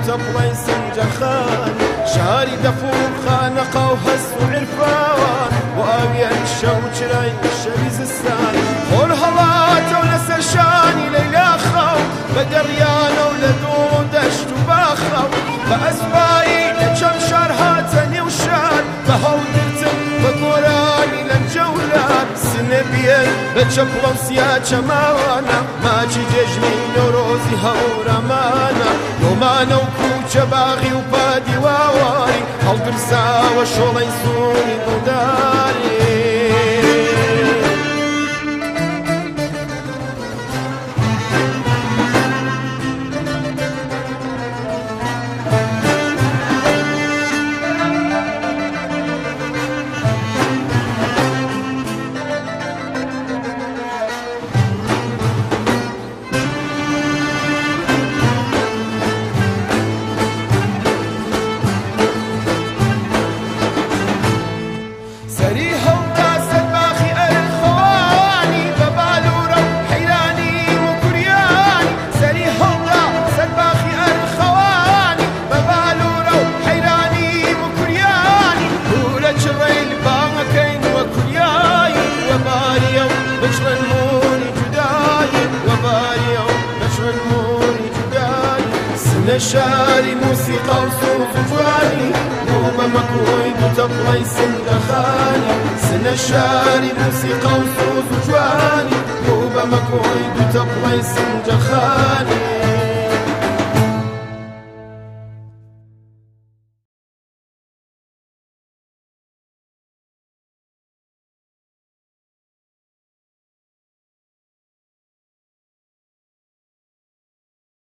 تبڵی سنجەخان شاری دەفور خانەقا و هەست و عرفان و ئاویان شەو چرای شەوی زستان خۆر هەڵاتە و لەسەر شانی لەیلا خاو بە دەڕیانە و لە دۆ دەشت و باخاو بە ئەسپایی لە چەم شار هاتە نێو شار بە هەڵگرتن بە گۆرانی لەم جەولار سنە بیەن بە چەپڵە و سیا چەماوانە ماچی جێژنی نۆرۆزی هەوڕەمانە نۆمانە و کوچە باغی و پادی واواری هەڵگرساوە شۆڵەی سوونی دڵداری شاری موسیقا و سۆز و جوانی بۆ بە مەکۆی دوتە بڵی سنگەخانی سنە شاری موسیقا و سۆز و جوانی بۆ بە مەکۆی دوتە بڵی سنجەخانی